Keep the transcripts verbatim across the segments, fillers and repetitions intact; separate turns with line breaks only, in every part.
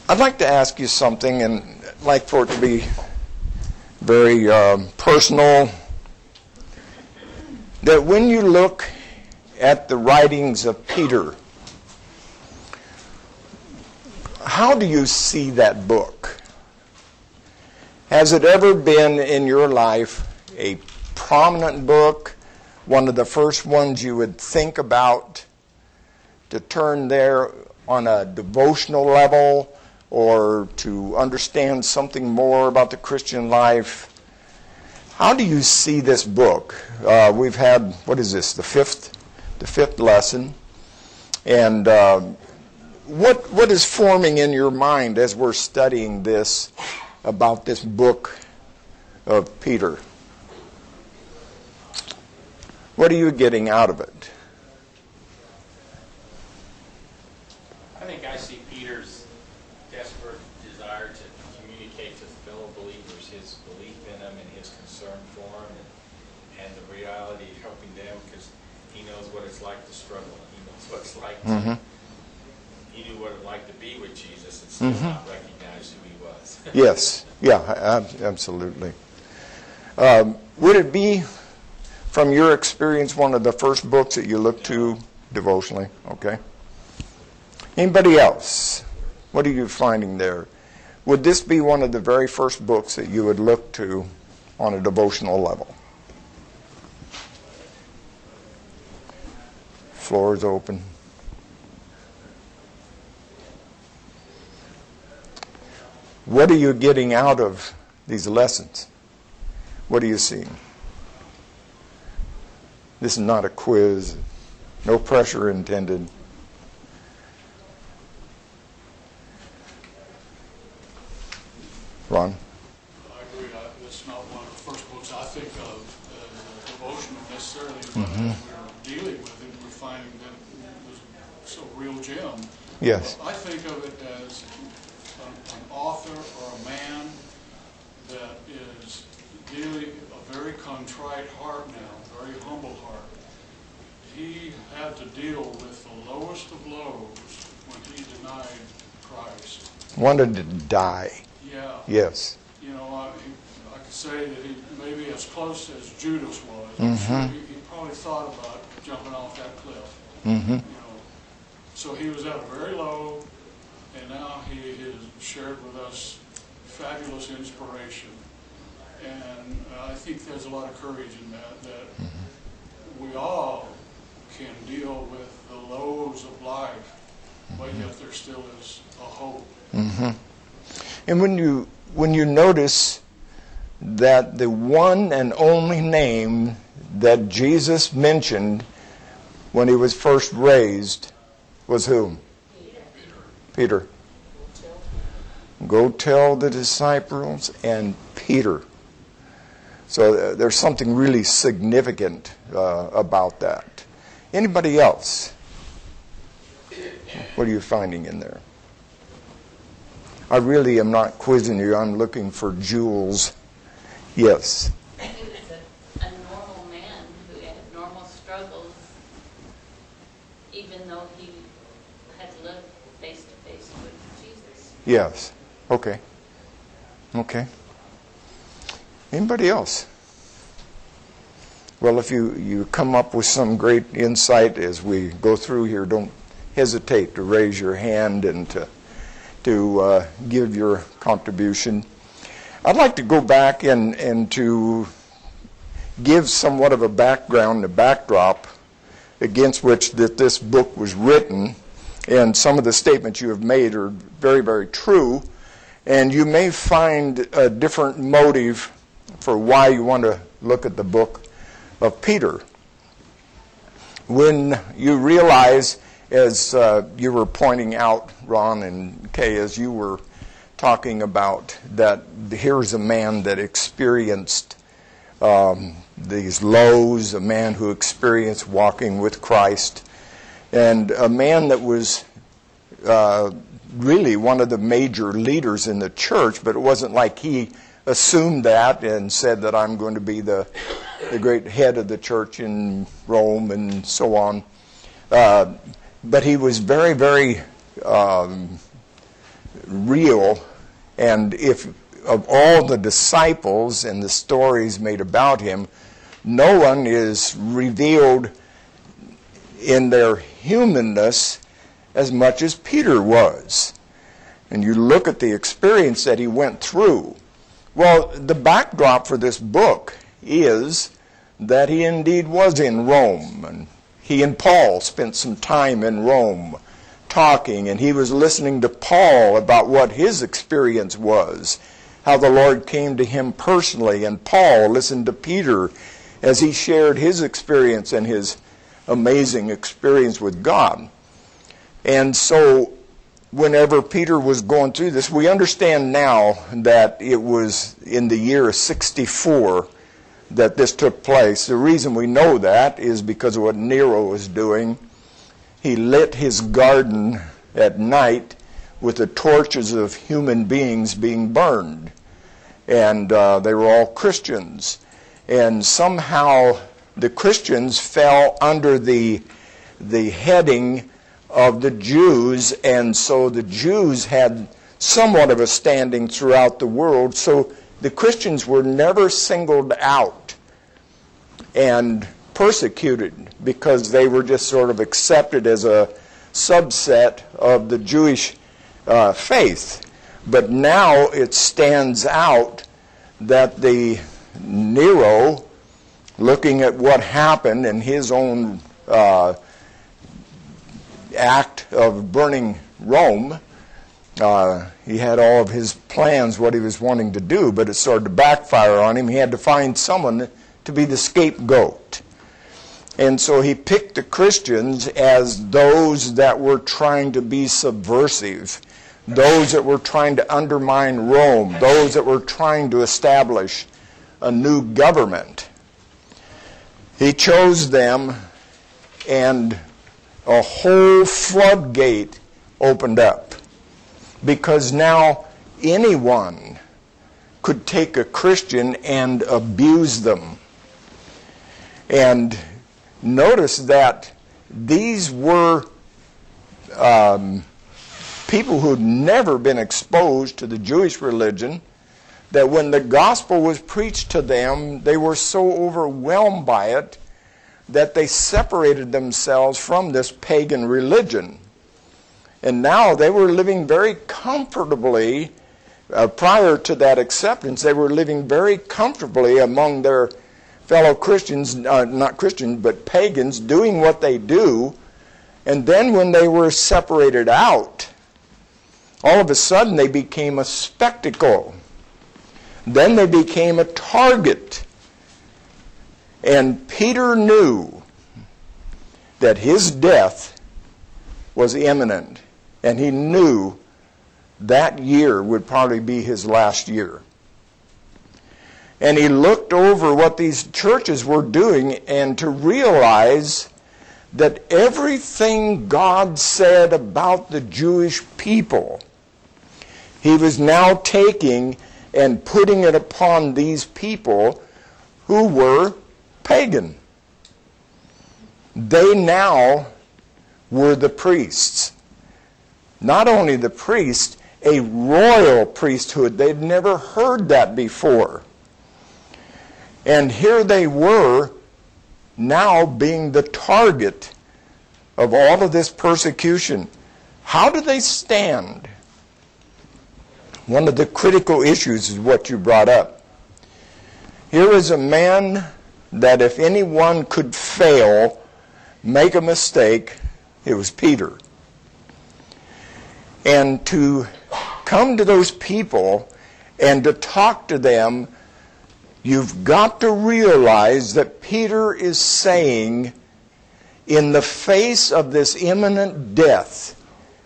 I'd like to ask you something, and I'd like for it to be very um, personal. That when you look at the writings of Peter, how do you see that book? Has it ever been in your life a prominent book, one of the first ones you would think about to turn there on a devotional level or to understand something more about the Christian life? How do you see this book? Uh, we've had, what is this, the fifth, the fifth lesson. And uh, what what is forming in your mind as we're studying this about this book of Peter? What are you getting out of it?
I think I see Peter's desperate desire to communicate to fellow believers his belief in them and his concern for them, and, and the reality of helping them, because he knows what it's like to struggle. He knows what it's like to,
Mm-hmm.
he knew what it like to be with Jesus and still
Mm-hmm.
not recognize who he was.
Yes, yeah, ab- absolutely. Um, would it be, from your experience, one of the first books that you look to devotionally? Okay. Anybody else? What are you finding there? Would this be one of the very first books that you would look to on a devotional level? Floor is open. What are you getting out of these lessons? What are you seeing? This is not a quiz. No pressure intended. Ron?
I agree. I, it's not one of the first books I think of as a devotional necessarily, but
Mm-hmm.
as we're dealing with it, we're finding that it was a real gem.
Yes.
I think of it as an, an author or a man that is dealing a very contrite heart now, very humble heart. He had to deal with the lowest of lows when he denied Christ.
Wanted to die.
Yeah.
Yes.
You know, I, he, I could say that he maybe as close as Judas was.
Mhm.
He, he probably thought about jumping off that cliff.
Mm-hmm.
You know, so he was at a very low, and now he has shared with us fabulous inspiration. And uh, I think there's a lot of courage in that. That
Mm-hmm.
we all can deal with the lows of life, but yet there still is a hope.
Mm-hmm. And when you when you notice that the one and only name that Jesus mentioned when he was first raised was whom?
Peter.
Peter. Go tell the disciples and Peter. So uh, there's something really significant uh, about that. Anybody else? What are you finding in there? I really am not quizzing you. I'm looking for jewels. Yes.
He was a, a normal man who had normal struggles, even though he had lived face to face with Jesus.
Yes. Okay. Okay. Anybody else? Well, if you, you come up with some great insight as we go through here, don't hesitate to raise your hand and to, to uh, give your contribution. I'd like to go back and, and to give somewhat of a background, a backdrop against which that this book was written. And some of the statements you have made are very, very true. And you may find a different motive for why you want to look at the book of Peter. When you realize, as uh, you were pointing out, Ron and Kay, as you were talking about, that here's a man that experienced um, these lows, a man who experienced walking with Christ, and a man that was uh, really one of the major leaders in the church, but it wasn't like he assumed that and said that I'm going to be the, the great head of the church in Rome and so on. Uh, but he was very, very um, real. And if of all the disciples and the stories made about him, no one is revealed in their humanness as much as Peter was. And you look at the experience that he went through. Well, the backdrop for this book is that he indeed was in Rome. And he and Paul spent some time in Rome talking, and he was listening to Paul about what his experience was, how the Lord came to him personally, and Paul listened to Peter as he shared his experience and his amazing experience with God. And so whenever Peter was going through this, we understand now that it was in the year sixty-four that this took place. The reason we know that is because of what Nero was doing. He lit his garden at night with the torches of human beings being burned. And uh, they were all Christians. And somehow the Christians fell under the, the heading of the Jews, and so the Jews had somewhat of a standing throughout the world. So the Christians were never singled out and persecuted because they were just sort of accepted as a subset of the Jewish uh, faith. But now it stands out that the Nero, looking at what happened in his own uh, act of burning Rome, uh, he had all of his plans, what he was wanting to do, but it started to backfire on him. He had to find someone to be the scapegoat. And so he picked the Christians as those that were trying to be subversive, those that were trying to undermine Rome, those that were trying to establish a new government. He chose them, and a whole floodgate opened up, because now anyone could take a Christian and abuse them. And notice that these were um, people who had never been exposed to the Jewish religion, that when the gospel was preached to them, they were so overwhelmed by it that they separated themselves from this pagan religion. And now they were living very comfortably, uh, prior to that acceptance, they were living very comfortably among their fellow Christians, uh, not Christians, but pagans, doing what they do. And then when they were separated out, all of a sudden they became a spectacle. Then they became a target. And Peter knew that his death was imminent. And he knew that year would probably be his last year. And he looked over what these churches were doing, and to realize that everything God said about the Jewish people, he was now taking and putting it upon these people who were pagan. They now were the priests. Not only the priests, a royal priesthood. They'd never heard that before. And here they were now being the target of all of this persecution. How do they stand? One of the critical issues is what you brought up. Here is a man that if anyone could fail, make a mistake, it was Peter. And to come to those people and to talk to them, you've got to realize that Peter is saying, in the face of this imminent death,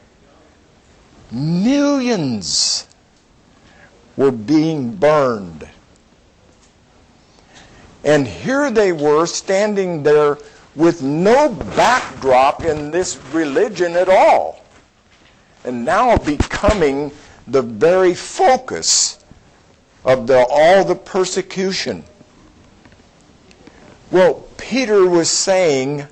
millions were being burned. And here they were standing there with no backdrop in this religion at all. And now becoming the very focus of the, all the persecution. Well, Peter was saying,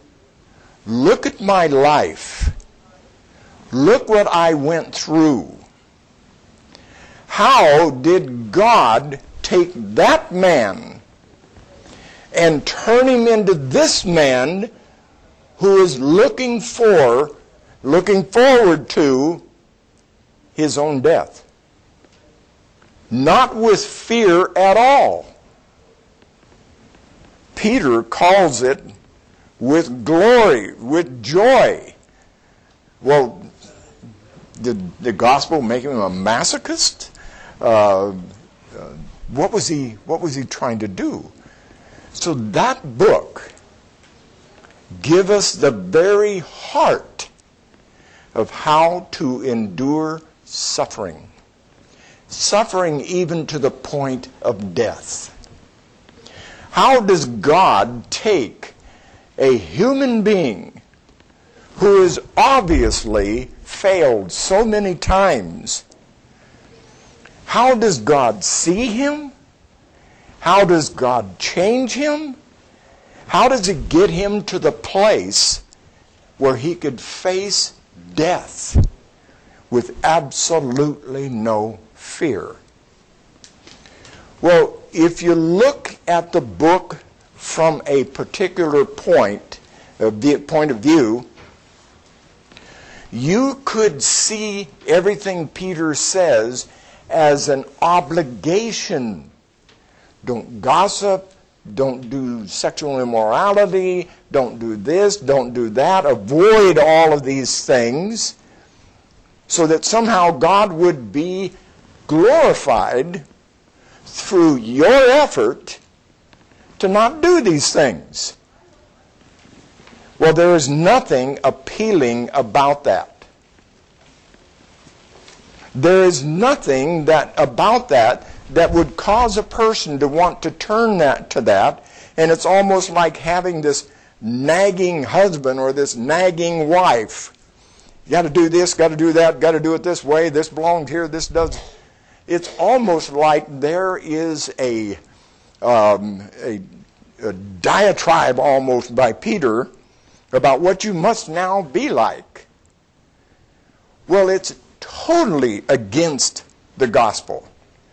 look at my life. Look what I went through. how did God take that man and turn him into this man who is looking for, looking forward to his own death? Not with fear at all. Peter calls it with glory, with joy. Well, did the gospel make him a masochist? Uh, uh, what was he? What was he trying to do? So that book gives us the very heart of how to endure suffering, suffering even to the point of death. How does God take a human being who has obviously failed so many times? How does God see him? How does God change him? How does he get him to the place where he could face death with absolutely no fear? Well, if you look at the book from a particular point, uh, point of view, you could see everything Peter says as an obligation. Don't gossip, don't do sexual immorality, don't do this, don't do that, avoid all of these things, so that somehow God would be glorified through your effort to not do these things. Well, there is nothing appealing about that. There is nothing that about that that would cause a person to want to turn that to that, and it's almost like having this nagging husband or this nagging wife. You got to do this, got to do that, got to do it this way, this belongs here, this does. It's almost like there is a, um, a, a diatribe almost by Peter about what you must now be like. Well, it's totally against the gospel.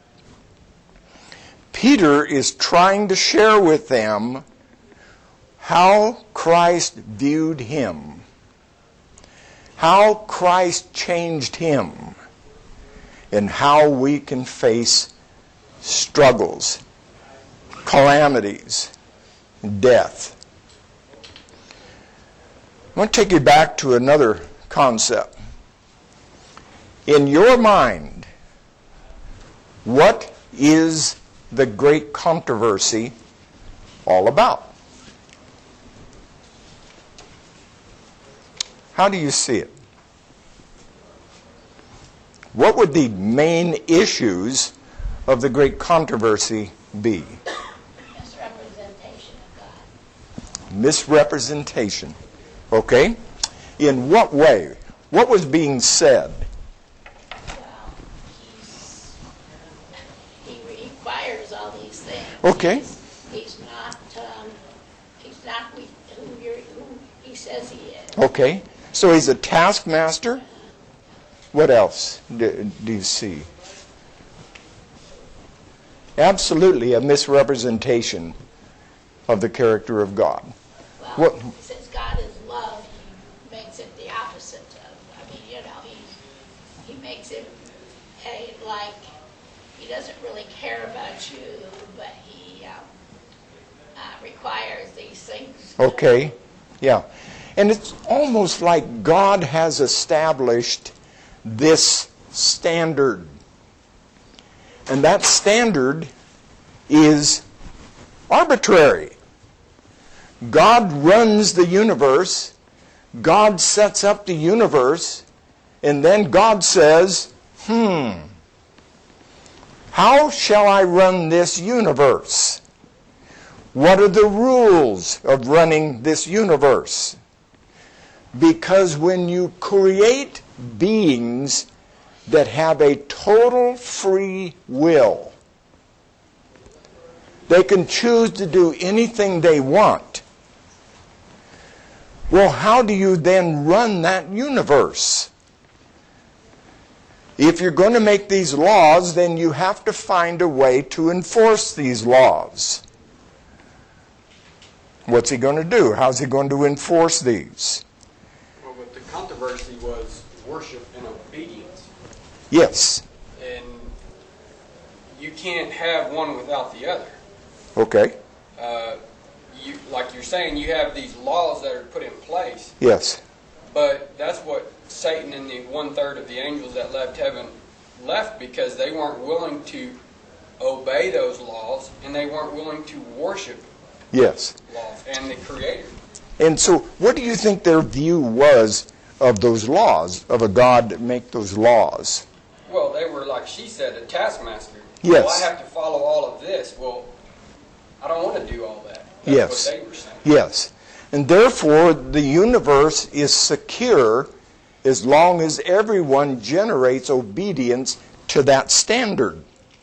Peter is trying to share with them how Christ viewed him, how Christ changed him, and how we can face struggles, calamities, death. I want to take you back to another concept. In your mind, what is the great controversy all about? How do you see it? What would the main issues of the great controversy be?
Misrepresentation of God.
Misrepresentation. Okay. In what way? What was being said?
Well, he's, he requires all these things.
Okay.
He's, he's not. Um, he's not who, you're, who he says he is.
Okay. So he's a taskmaster. What else do, do you see? Absolutely a misrepresentation of the character of God.
Well,
What?
he says God is love. He makes it the opposite of. I mean, you know, he he makes it a, like he doesn't really care about you, but he um, uh, requires these things.
Okay. Yeah. And it's almost like God has established this standard. And that standard is arbitrary. God runs the universe. God sets up the universe. And then God says, hmm, how shall I run this universe? What are the rules of running this universe? Because when you create beings that have a total free will, they can choose to do anything they want. Well, how do you then run that universe? If you're going to make these laws, then you have to find a way to enforce these laws. What's he going to do? How's he going to enforce these?
Well, but the controversy was worship and obedience.
Yes.
And you can't have one without the other.
Okay.
Uh, you, like you're saying, you have these laws that are put in place,
Yes.
but that's what Satan and the one-third of the angels that left heaven left, because they weren't willing to obey those laws, and they weren't willing to worship
Yes.
laws and the Creator.
And so what do you think their view was of those laws, of a God that make those laws?
Well, they were, like she said, a taskmaster.
Yes.
Well, I have to follow all of this. Well, I don't want to do all that. That's
Yes.
what they were saying.
Yes. And therefore, the universe is secure as long as everyone generates obedience to that standard.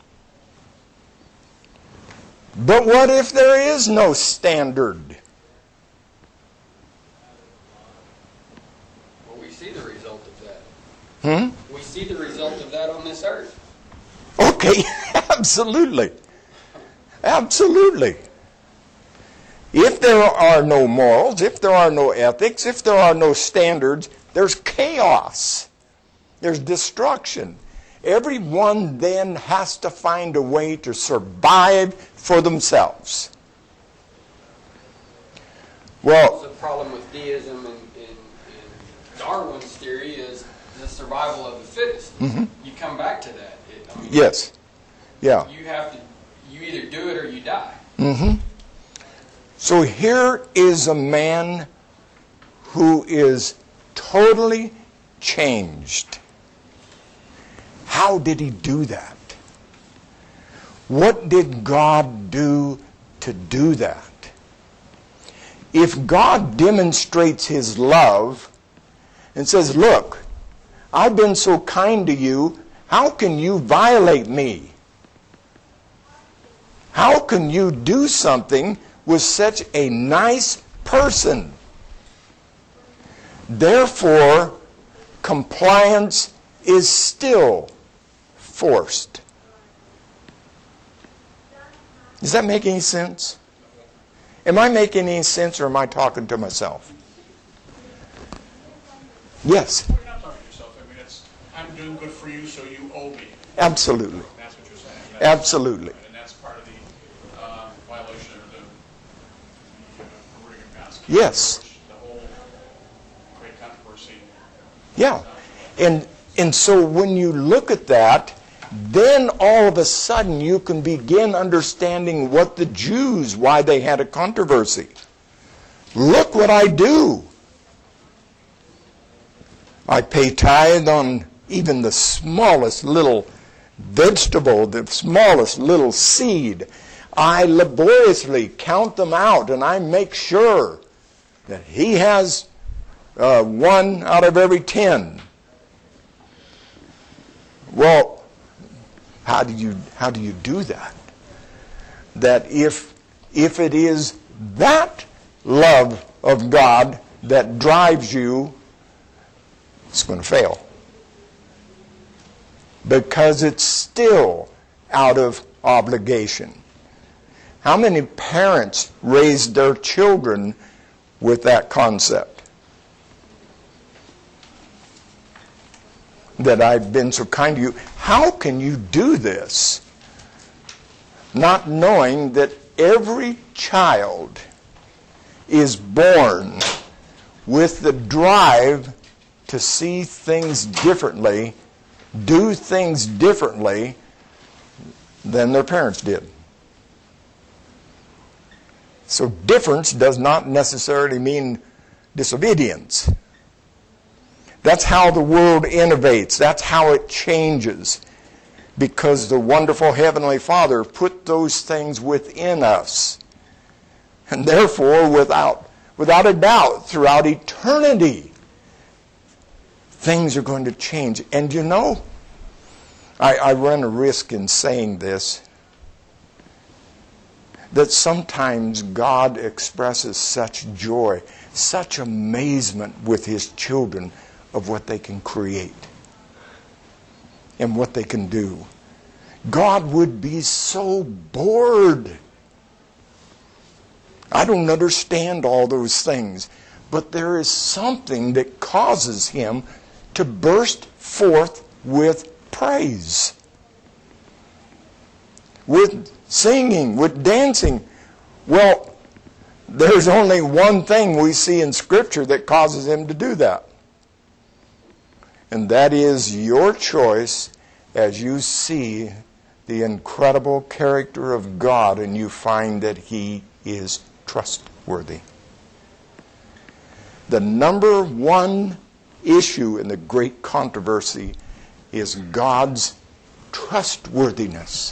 But what if there is no standard?
Well, we see the result of that.
Hmm?
We see the result of that on this earth.
Okay, absolutely. Absolutely. If there are no morals, if there are no ethics, if there are no standards, there's chaos. There's destruction. Everyone then has to find a way to survive for themselves. Well,
The problem with deism and, and, and Darwin's theory is the survival of the fittest.
Mm-hmm.
You come back to that. It, I mean,
yes. Yeah.
You have to. You either do it or you die.
Mm-hmm. So here is a man who is totally changed. How did he do that? What did God do to do that? If God demonstrates his love and says, look, I've been so kind to you, how can you violate me? How can you do something with such a nice person? Therefore, compliance is still forced. Does that make any sense? Am I making any sense, or am I talking to myself? Yes,
You're not talking to yourself. I mean, it's, I'm doing good for you, so you owe me.
absolutely.
That's what you're saying. That's-
Absolutely.
And that's part of the uh, violation of the, the uh, Perverting and Basket.
Yes.
Which the whole great controversy.
Yeah. And and so when you look at that, then all of a sudden you can begin understanding what the Jews, why they had a controversy. Look what I do. I pay tithe on even the smallest little vegetable, the smallest little seed. I laboriously count them out, and I make sure that he has uh, one out of every ten. Well, how do you how do you do that? That if if it is that love of God that drives you, it's going to fail. Because it's still out of obligation. How many parents raised their children with that concept? That I've been so kind to you. How can you do this? Not knowing that every child is born with the drive to see things differently, do things differently than their parents did. So difference does not necessarily mean disobedience. That's how the world innovates. That's how it changes. Because the wonderful Heavenly Father put those things within us. And therefore, without, without a doubt, throughout eternity, things are going to change. And you know, I, I run a risk in saying this, that sometimes God expresses such joy, such amazement with His children of what they can create. and what they can do. God would be so bored. I don't understand all those things, but there is something that causes him to burst forth with praise, with singing, with dancing. Well, there's only one thing we see in Scripture that causes him to do that. And that is your choice as you see the incredible character of God and you find that he is trustworthy. The number one issue in the great controversy is God's trustworthiness.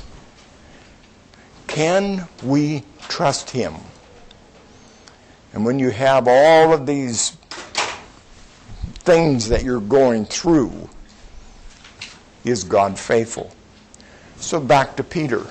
Can we trust him? And when you have all of these things that you're going through, is God faithful? So back to Peter.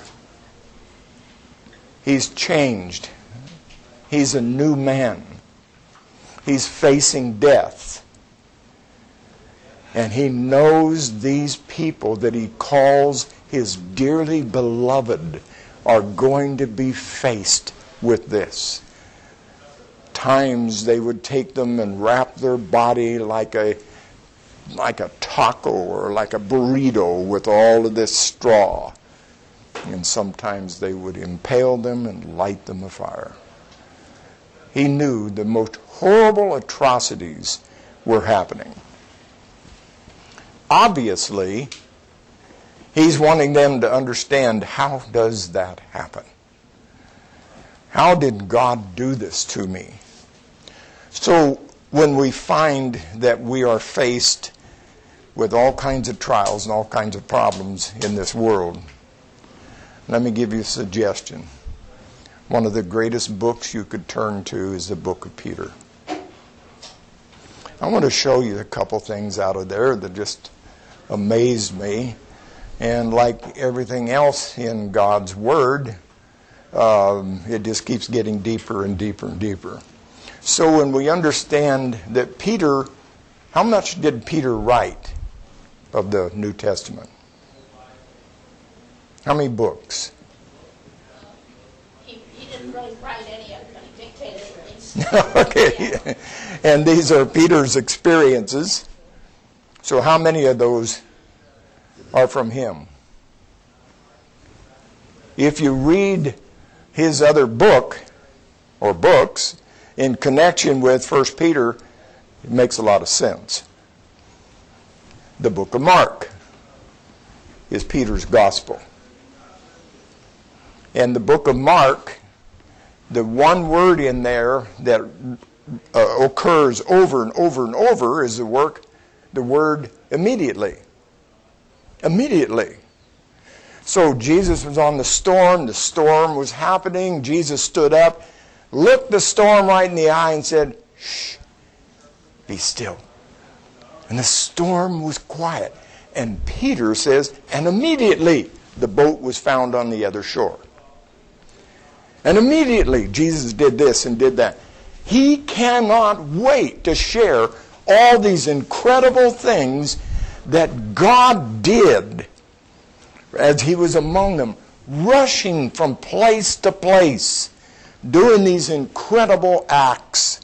He's changed. He's a new man. He's facing death. And he knows these people that he calls his dearly beloved are going to be faced with this. Times they would take them and wrap their body like a like a taco or like a burrito with all of this straw. And sometimes they would impale them and light them afire. He knew the most horrible atrocities were happening. Obviously, he's wanting them to understand, how does that happen? How did God do this to me? So when we find that we are faced with all kinds of trials and all kinds of problems in this world, let me give you a suggestion. One of the greatest books you could turn to is the book of Peter. I want to show you a couple things out of there that just amazed me. And like everything else in God's Word, um, it just keeps getting deeper and deeper and deeper. So when we understand that Peter, how much did Peter write of the New Testament? How many books?
He, he didn't really write any of them, but he dictated at least.
Okay.
Yeah.
And these are Peter's experiences. So how many of those are from him? If you read his other book, or books, in connection with First Peter, it makes a lot of sense. The book of Mark is Peter's gospel. And the book of Mark, the one word in there that uh, occurs over and over and over is the work, the word immediately. Immediately. So Jesus was on the storm, the storm was happening, Jesus stood up, looked the storm right in the eye and said, "Shh, be still." And the storm was quiet. And Peter says, and immediately the boat was found on the other shore. And immediately Jesus did this and did that. He cannot wait to share all these incredible things that God did as he was among them, rushing from place to place, doing these incredible acts.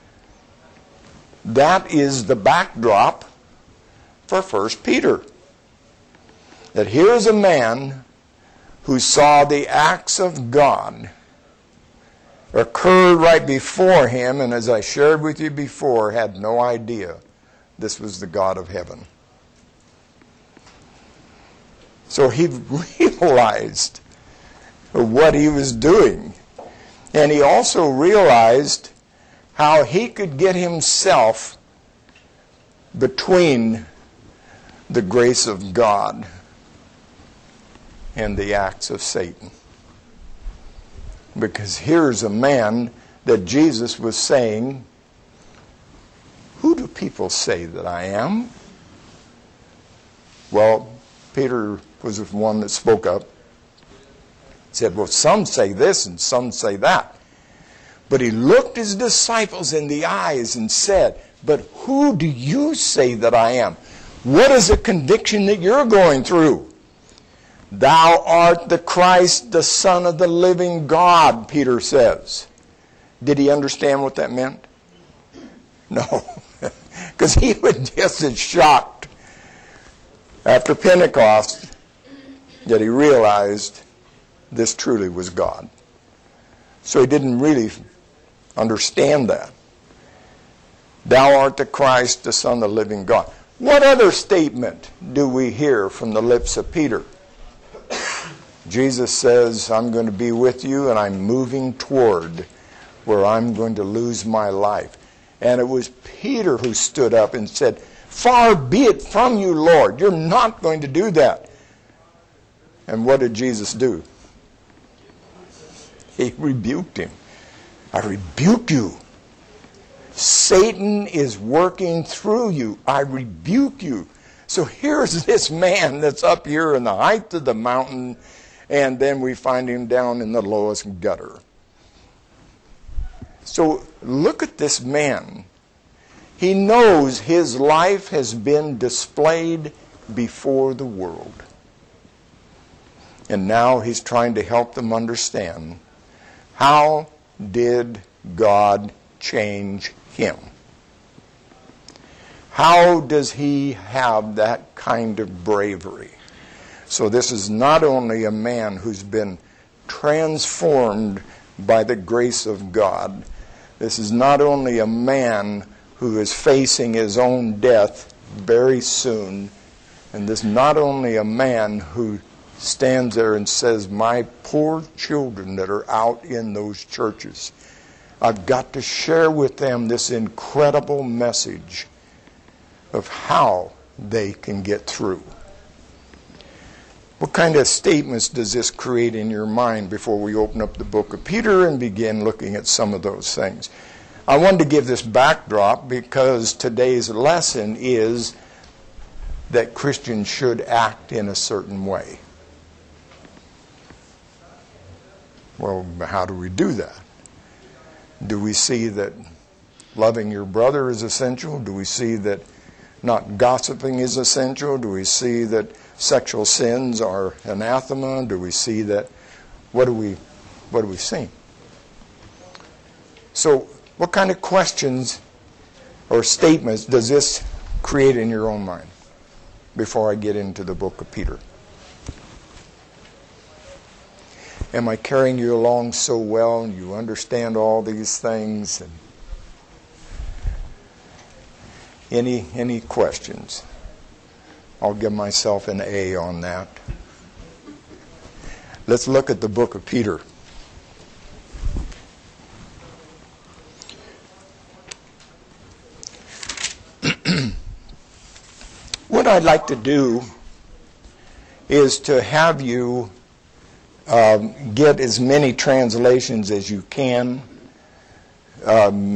That is the backdrop for First Peter. That here's a man who saw the acts of God occur right before him, and as I shared with you before, had no idea this was the God of heaven. So he realized what he was doing. And he also realized how he could get himself between the grace of God and the acts of Satan. Because here's a man that Jesus was saying, "Who do people say that I am?" Well, Peter was the one that spoke up. He said, "Well, some say this and some say that." But he looked his disciples in the eyes and said, "But who do you say that I am?" What is the conviction that you're going through? Thou art the Christ, the Son of the living God, Peter says. Did he understand what that meant? No. Because he was just as shocked after Pentecost that he realized this truly was God. So he didn't really understand that. Thou art the Christ, the Son of the living God. What other statement do we hear from the lips of Peter? Jesus says, I'm going to be with you and I'm moving toward where I'm going to lose my life. And it was Peter who stood up and said, far be it from you, Lord. You're not going to do that. And what did Jesus do? He rebuked him. I rebuke you. Satan is working through you. I rebuke you. So here's this man that's up here in the height of the mountain, and then we find him down in the lowest gutter. So look at this man. He knows his life has been displayed before the world. And now he's trying to help them understand, how did God change him? How does he have that kind of bravery? So this is not only a man who's been transformed by the grace of God. This is not only a man who is facing his own death very soon. And this is not only a man who stands there and says, my poor children that are out in those churches, I've got to share with them this incredible message of how they can get through. What kind of statements does this create in your mind before we open up the book of Peter and begin looking at some of those things? I wanted to give this backdrop because today's lesson is that Christians should act in a certain way. Well, how do we do that? Do we see that loving your brother is essential? Do we see that not gossiping is essential? Do we see that sexual sins are anathema? Do we see that? What do we, what do we see? So, what kind of questions or statements does this create in your own mind before I get into the book of Peter? Am I carrying you along so well and you understand all these things? And any any questions? I'll give myself an A on that. Let's look at the book of Peter. What I'd like to do is to have you um, get as many translations as you can. Um,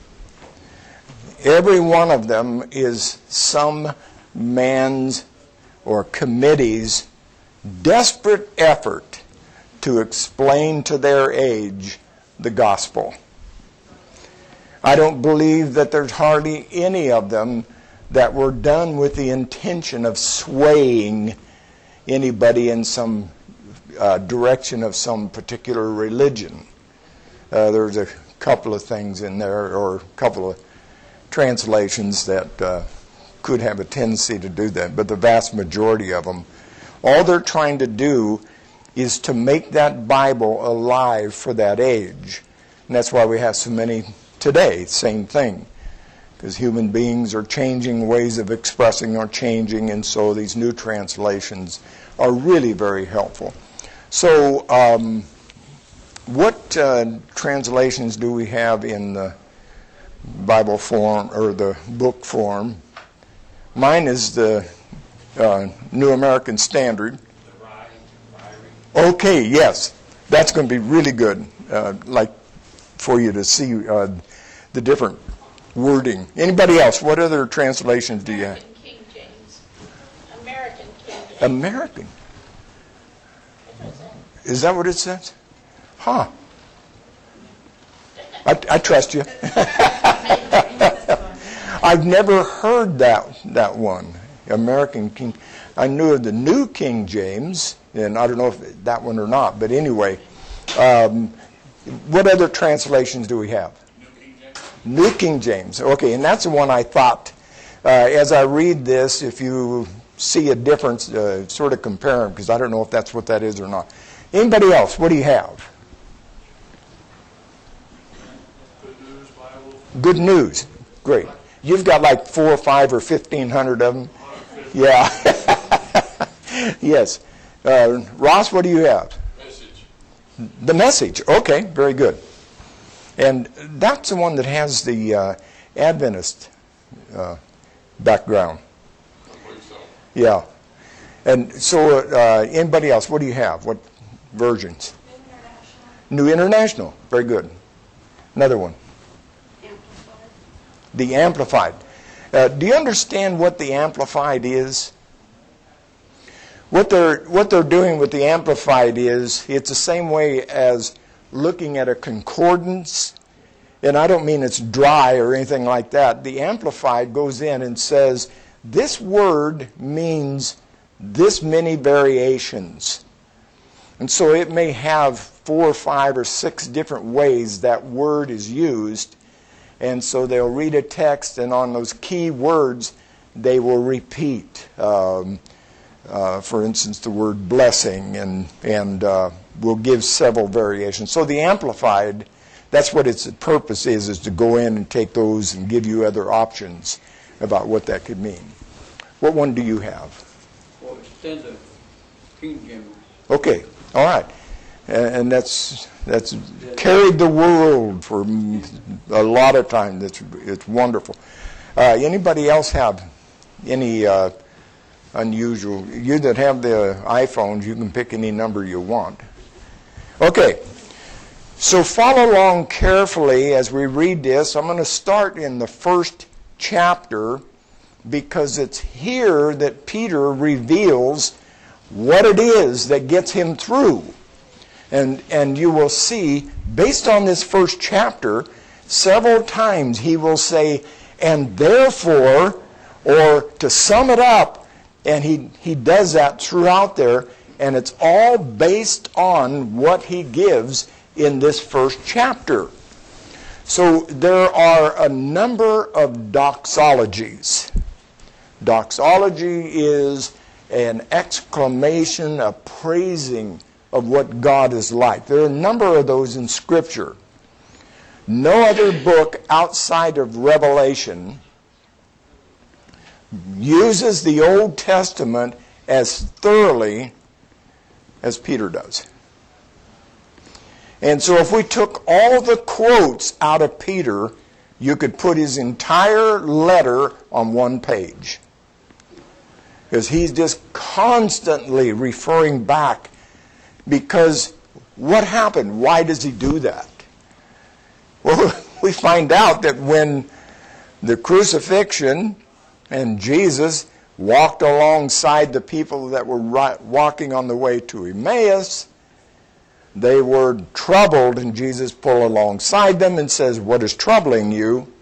every one of them is some man's or committee's desperate effort to explain to their age the gospel. I don't believe that there's hardly any of them that were done with the intention of swaying anybody in some uh, direction of some particular religion. Uh, there's a couple of things in there, or a couple of translations that uh, could have a tendency to do that, but the vast majority of them, all they're trying to do is to make that Bible alive for that age. And that's why we have so many today, same thing. Because human beings are changing, ways of expressing are changing, and so these new translations are really very helpful. So, um, what uh, translations do we have in the Bible form, or the book form? Mine is the uh, New American Standard. Okay, yes. That's going to be really good, uh, like for you to see uh, the different wording. Anybody else? What other translations do you have?
American King James. American King James.
American. Is that what it says? Huh. I, I trust you. I've never heard that that one. American King. I knew of the New King James, and I don't know if that one or not, but anyway, um, what other translations do we have?
New King James.
New King James. Okay, and that's the one I thought, uh, as I read this, if you see a difference, uh, sort of compare them, because I don't know if that's what that is or not. Anybody else, what do you have?
Good News Bible.
Good News. Great. You've got like four or five or fifteen hundred of them. Yeah. Yes. Uh, Ross, what do you have?
Message.
The Message. Okay, very good. And that's the one that has the uh, Adventist uh, background.
I believe so.
Yeah. And so, uh, anybody else, what do you have? What versions? New International. Very good. Another one. The Amplified. Uh, do you understand what the Amplified is? What they're what they're doing with the Amplified is it's the same way as looking at a concordance, and I don't mean it's dry or anything like that. The Amplified goes in and says this word means this many variations, and so it may have four or five or six different ways that word is used. And so they'll read a text, and on those key words, they will repeat. Um, uh, for instance, the word blessing, and and uh, will give several variations. So the Amplified, that's what its purpose is, is to go in and take those and give you other options about what that could mean. What one do you have?
Well, extended King James.
Okay, all right. And that's that's carried the world for a lot of time. That's it's wonderful. Uh, anybody else have any uh, unusual? You that have the iPhones, you can pick any number you want. Okay, so follow along carefully as we read this. I'm going to start in the first chapter because it's here that Peter reveals what it is that gets him through. And and you will see, based on this first chapter, several times he will say, and therefore, or to sum it up, and he, he does that throughout there, and it's all based on what he gives in this first chapter. So there are a number of doxologies. Doxology is an exclamation, a praising of what God is like. There are a number of those in Scripture. No other book outside of Revelation uses the Old Testament as thoroughly as Peter does. And so if we took all the quotes out of Peter, you could put his entire letter on one page. Because he's just constantly referring back. Because what happened? Why does he do that? Well, we find out that when the crucifixion and Jesus walked alongside the people that were walking on the way to Emmaus, they were troubled, and Jesus pulled alongside them and says, "What is troubling you?"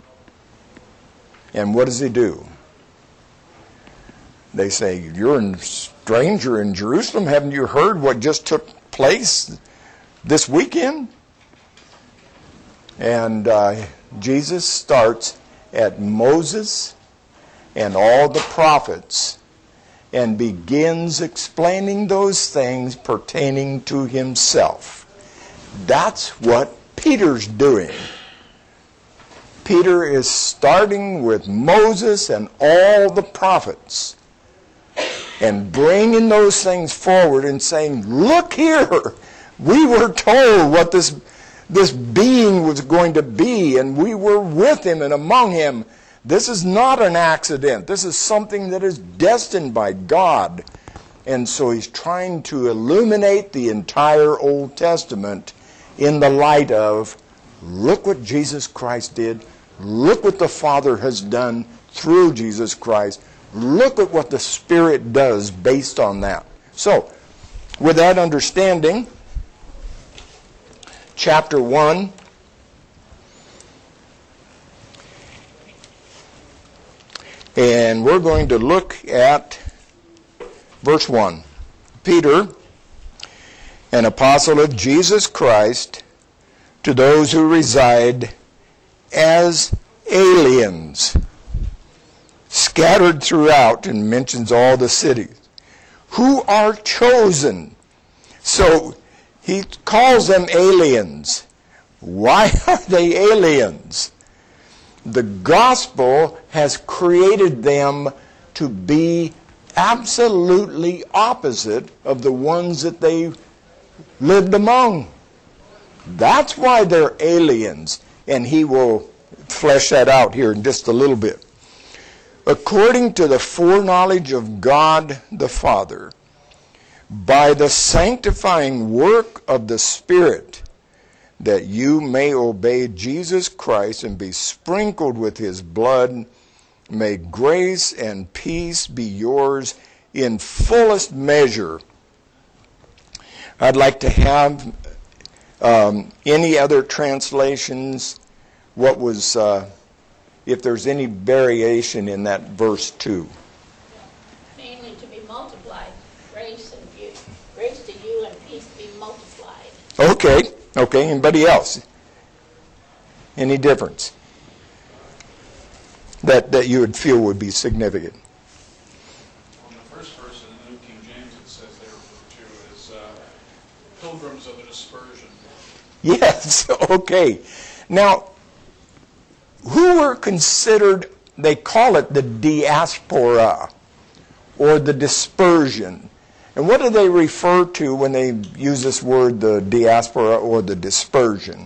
And what does he do? They say, "You're a stranger in Jerusalem. Haven't you heard what just took place this weekend?" And uh, Jesus starts at Moses and all the prophets and begins explaining those things pertaining to himself. That's what Peter's doing. Peter is starting with Moses and all the prophets and bringing those things forward and saying, look here, we were told what this, this being was going to be, and we were with him and among him. This is not an accident. This is something that is destined by God. And so he's trying to illuminate the entire Old Testament in the light of, look what Jesus Christ did. Look what the Father has done through Jesus Christ. Look at what the Spirit does based on that. So, with that understanding, chapter one, And we're going to look at verse one. Peter, an apostle of Jesus Christ, to those who reside as aliens, scattered throughout, and mentions all the cities, who are chosen. So he calls them aliens. Why are they aliens? The gospel has created them to be absolutely opposite of the ones that they lived among. That's why they're aliens, and he will flesh that out here in just a little bit. According to the foreknowledge of God the Father, by the sanctifying work of the Spirit, that you may obey Jesus Christ and be sprinkled with his blood, may grace and peace be yours in fullest measure. I'd like to have um, any other translations, what was, uh, if there's any variation in that verse two.
Mainly to be multiplied. Grace and you, grace to you and peace be multiplied.
Okay, okay. Anybody else? Any difference that, that you would feel would be significant?
On the first verse in the New King James, it says they refer to as uh, pilgrims of the dispersion.
Yes, okay. Now, who were considered, they call it the diaspora, or the dispersion. And what do they refer to when they use this word, the diaspora or the dispersion?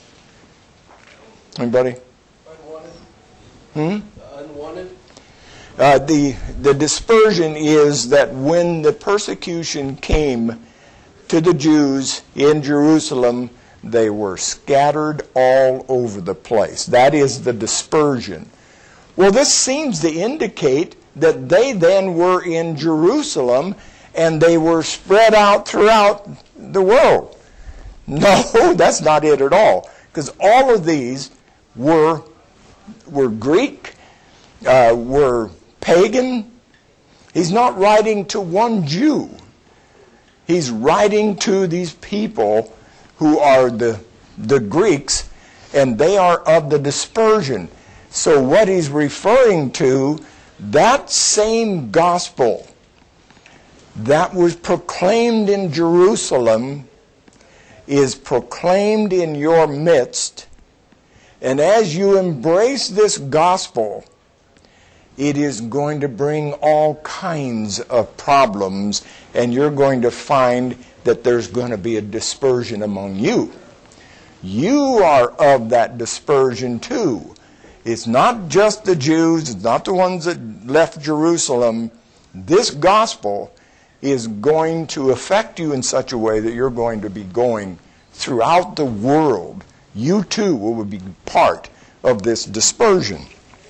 Anybody?
Unwanted.
Hmm?
Unwanted.
Uh, the, the dispersion is that when the persecution came to the Jews in Jerusalem, they were scattered all over the place. That is the dispersion. Well, this seems to indicate that they then were in Jerusalem and they were spread out throughout the world. No, that's not it at all. Because all of these were, were Greek, uh, were pagan. He's not writing to one Jew. He's writing to these people who are the, the Greeks, and they are of the dispersion. So what he's referring to, that same gospel that was proclaimed in Jerusalem is proclaimed in your midst. And as you embrace this gospel, it is going to bring all kinds of problems, and you're going to find that there's going to be a dispersion among you. You are of that dispersion too. It's not just the Jews, it's not the ones that left Jerusalem. This gospel is going to affect you in such a way that you're going to be going throughout the world. You too will be part of this dispersion,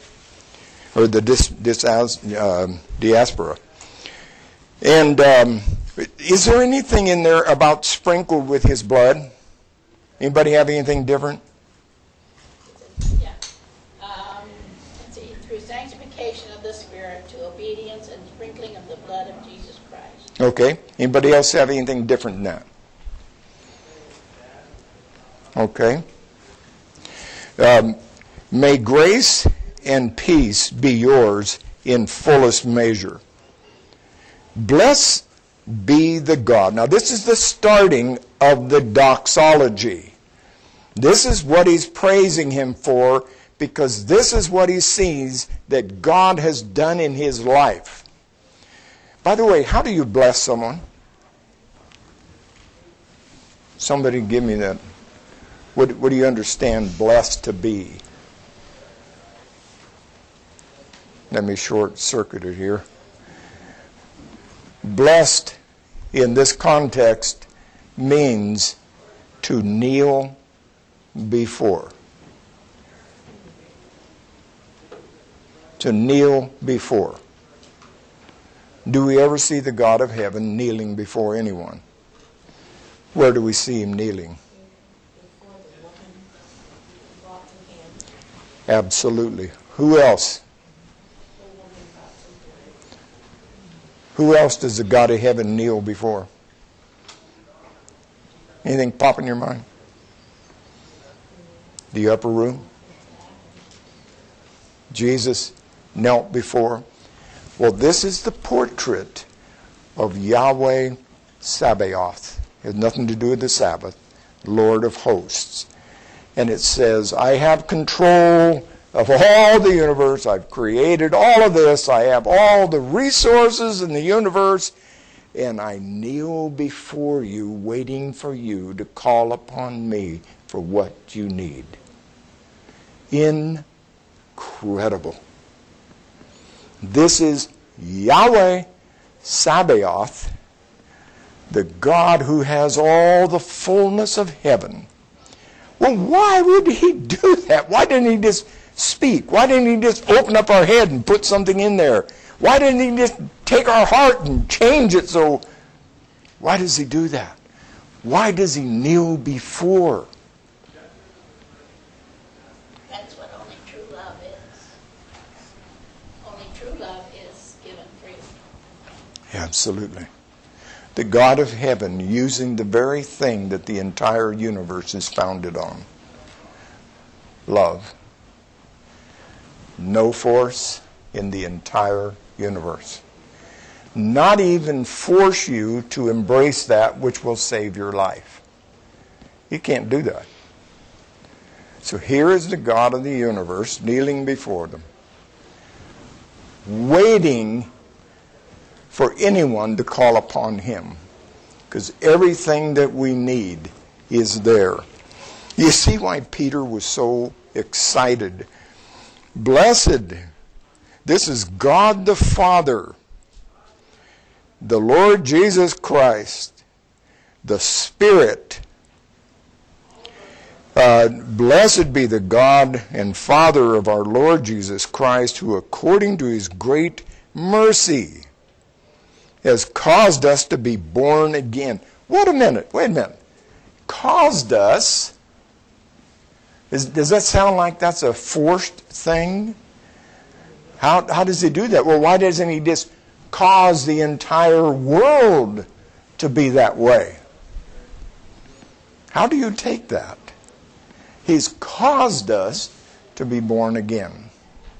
or the dis, dis, uh, diaspora. And um, is there anything in there about sprinkled with his blood? Anybody have anything different?
Yeah. Um, let's see. Through sanctification of the Spirit to obedience and sprinkling of the blood of Jesus Christ.
Okay. Anybody else have anything different than that? Okay. Um, may grace and peace be yours in fullest measure. Blessed be the God. Now this is the starting of the doxology. This is what he's praising him for, because this is what he sees that God has done in his life. By the way, how do you bless someone? Somebody give me that. What, what do you understand blessed to be? Let me short circuit it here. Blessed in this context means to kneel before. To kneel before. Do we ever see the God of heaven kneeling before anyone? Where do we see him kneeling?
Brought to him.
Absolutely. Who else?
The
Who else does the God of heaven kneel before? Anything pop in your mind? The upper room? Jesus knelt before. Well, this is the portrait of Yahweh Sabaoth. It has nothing to do with the Sabbath. Lord of hosts. And it says, I have control of all the universe. I've created all of this. I have all the resources in the universe. And I kneel before you, waiting for you to call upon me for what you need. Incredible. This is Yahweh Sabaoth, the God who has all the fullness of heaven. Well, why would he do that? Why didn't he just speak? Why didn't he just open up our head and put something in there? Why didn't he just take our heart and change it so... Why does he do that? Why does he kneel before?
That's what only true love is. Only true love is given freely.
Absolutely. The God of heaven using the very thing that the entire universe is founded on. Love. No force in the entire universe. Not even force you to embrace that which will save your life. You can't do that. So here is the God of the universe kneeling before them, waiting for anyone to call upon him, because everything that we need is there. You see why Peter was so excited. Blessed, this is God the Father, the Lord Jesus Christ, the Spirit. Uh, blessed be the God and Father of our Lord Jesus Christ, who according to his great mercy has caused us to be born again. Wait a minute, wait a minute. Caused us? Is, does that sound like that's a forced thing? How, how does he do that? Well, why doesn't he just cause the entire world to be that way? How do you take that? He's caused us to be born again.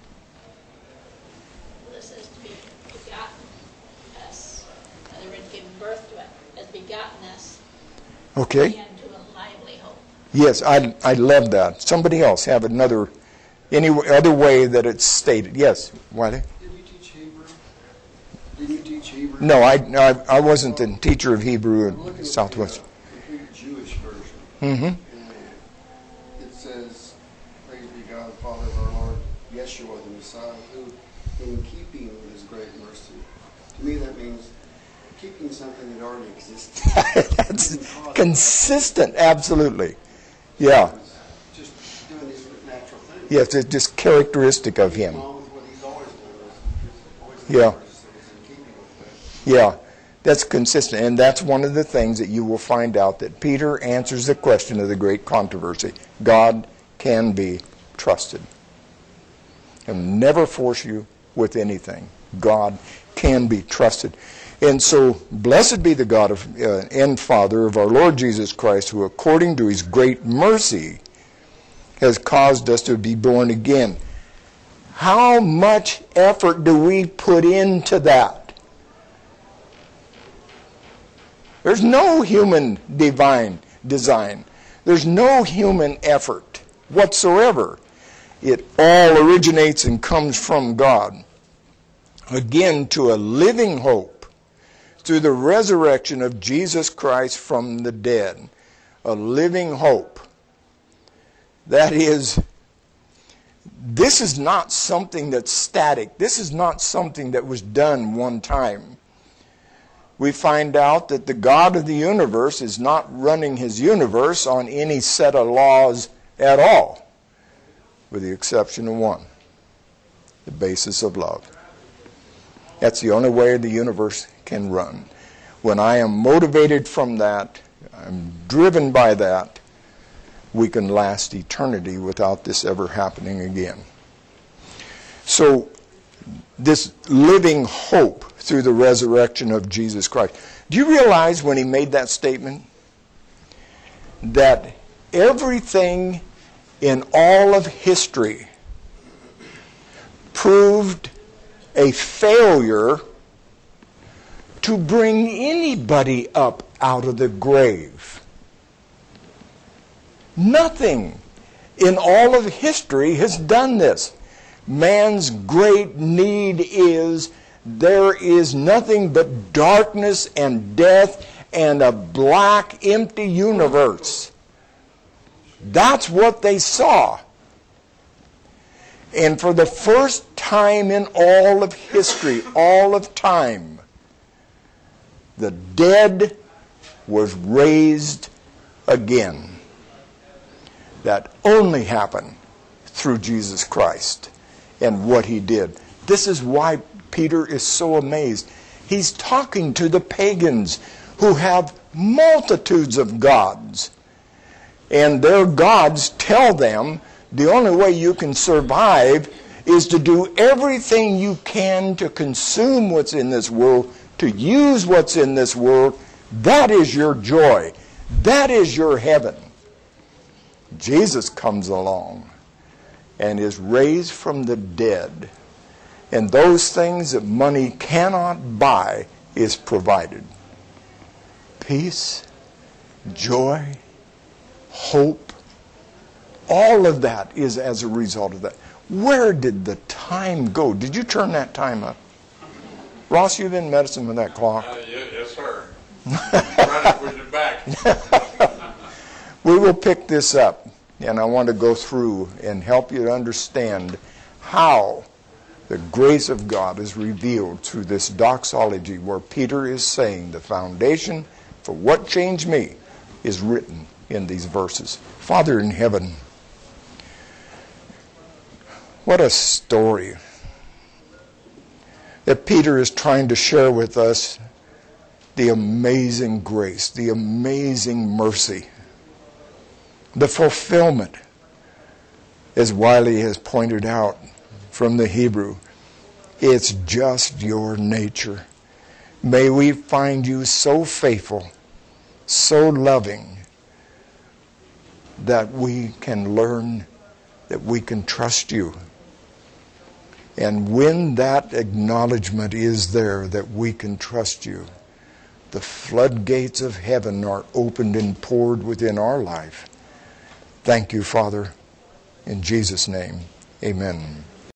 This is to be begotten us. In other words, giving birth to it, has begotten us
Okay.
into a lively hope.
Yes, I, I love that. Somebody else have another, any other way that it's stated. Yes, Wiley?
Did you teach Hebrew? Did you teach Hebrew?
No, I, I, I wasn't the teacher of Hebrew
I'm looking
in
at
Southwest.
the uh, complete Jewish version.
Mm-hmm.
And it says, praise be God, the Father of our Lord, Yeshua the Messiah, who, in keeping with his great mercy. To me that means keeping something that already existed.
That's consistent, absolutely. Yeah.
Just doing these natural things.
Yes, it's just characteristic of him.
Along with what he's always done. It's always
Yeah.
so it's in keeping with that.
Yeah, that's consistent. And that's one of the things that you will find out, that Peter answers the question of the great controversy. God can be trusted. He'll never force you with anything. God can be trusted. And so, blessed be the God of, uh, and Father of our Lord Jesus Christ, who according to his great mercy has caused us to be born again. How much effort do we put into that? There's no human divine design. There's no human effort whatsoever. It all originates and comes from God. Again, to a living hope through the resurrection of Jesus Christ from the dead. A living hope. That is, this is not something that's static. This is not something that was done one time. We find out that the God of the universe is not running his universe on any set of laws at all, with the exception of one, the basis of love. That's the only way the universe can run. When I am motivated from that, I'm driven by that, we can last eternity without this ever happening again. So, this living hope through the resurrection of Jesus Christ. Do you realize when he made that statement that everything in all of history proved a failure to bring anybody up out of the grave? Nothing in all of history has done this. Man's great need is there is nothing but darkness and death and a black, empty universe. That's what they saw. And for the first time in all of history, all of time, the dead was raised again. That only happened through Jesus Christ and what he did. This is why Peter is so amazed. He's talking to the pagans who have multitudes of gods. And their gods tell them the only way you can survive is to do everything you can to consume what's in this world, to use what's in this world. That is your joy. That is your heaven. Jesus comes along and is raised from the dead. And those things that money cannot buy is provided. Peace, joy, hope, all of that is as a result of that. Where did the time go? Did you turn that time up? Ross, you've been in medicine with that clock.
Uh, yes, yes, sir. Trying to push it back.
We will pick this up, and I want to go through and help you to understand how the grace of God is revealed through this doxology where Peter is saying the foundation for what changed me is written in these verses. Father in heaven, what a story that Peter is trying to share with us, the amazing grace, the amazing mercy, the fulfillment, as Wiley has pointed out from the Hebrew. It's just your nature. May we find you so faithful, so loving, that we can learn that we can trust you. And when that acknowledgement is there that we can trust you, the floodgates of heaven are opened and poured within our life. Thank you, Father. In Jesus' name, amen.